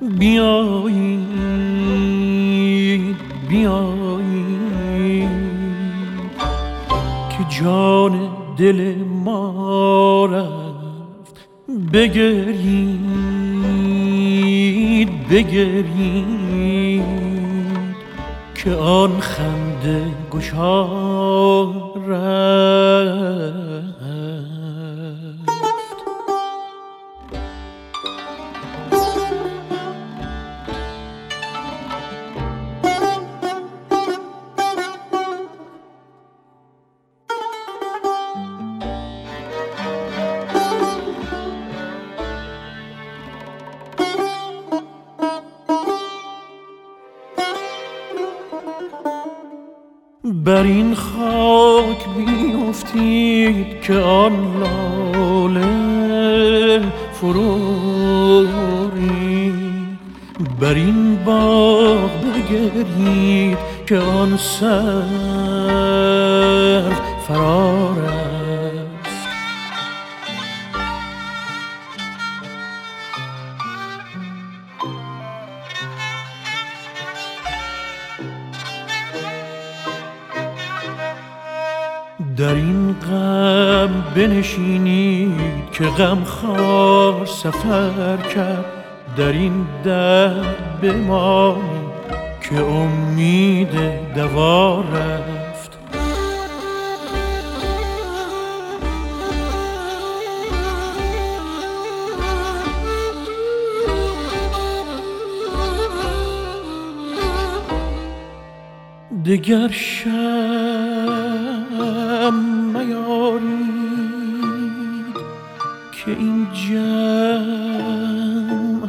بیایید بیایید که جان دل ما رفت، بگرید بگرید که آن خنده گشا رفت. بر این خاک بیفتید که آن لاله فروری، بر این باغ بگرید که آن سر فرار است. در این غم بنشینید که غمخوار سفر کرد، در این درد بمانید که امید دوا رفت. دگر شم میارید که این جمع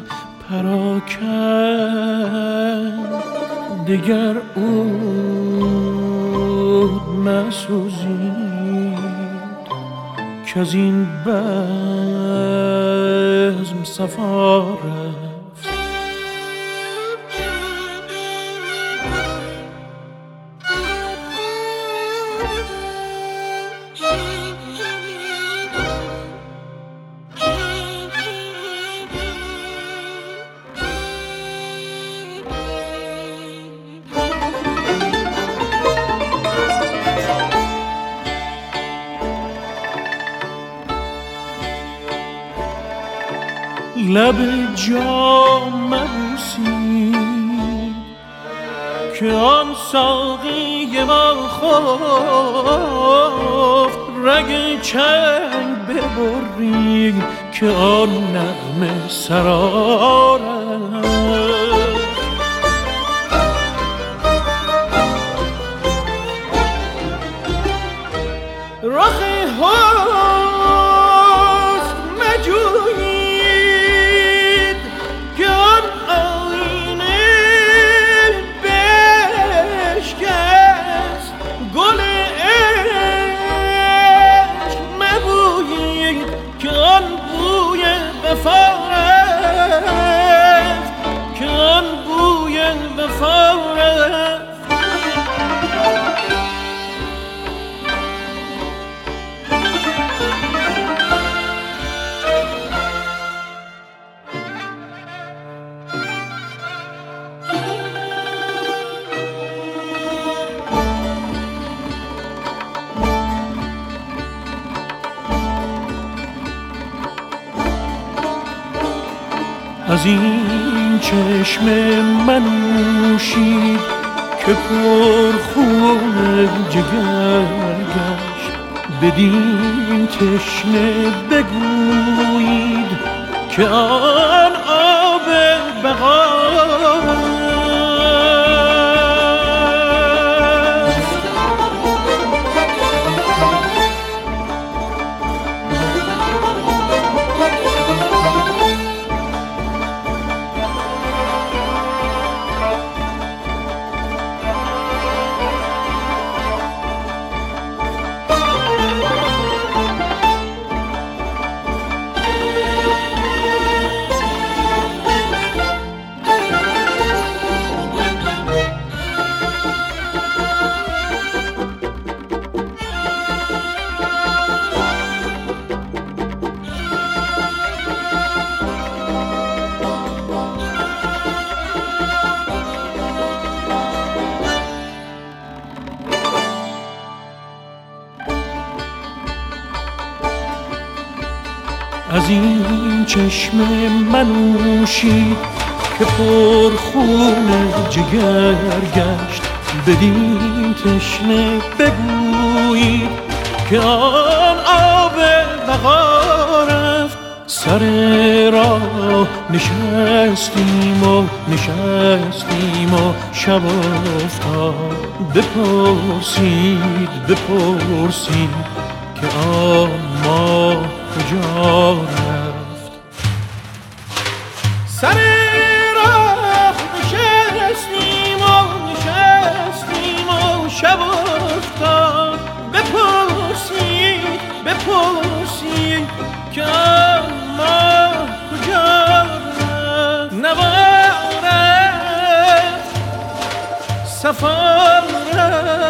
پراکند، دگر عود مسوزید که از این بزم صفا رفت. لب جام مبوسید که آن ساقی ما خفت، رگ چنگ ببرید که آن نغمه سرار است. رخ حسن مجویید که آن آینه بشکست، گل عشق مبویید که آن بوی وفا رفت، که آن بوی وفا رفت. از این چشم من نوشید که پر خون جگر گشت، بدین تشنه بگویید که آن آب بقا از این چشم منوشید که پر خون جگر گشت. بدین تشنه بگویید که آن آب بقا رفت. سر راه نشستیم و شب افتاد. بپرسید که آن ماه کجا رفت. سر راه نشستیم و شب افتاد. بپرسید که آن ماه کجا رفت. نوارد سفر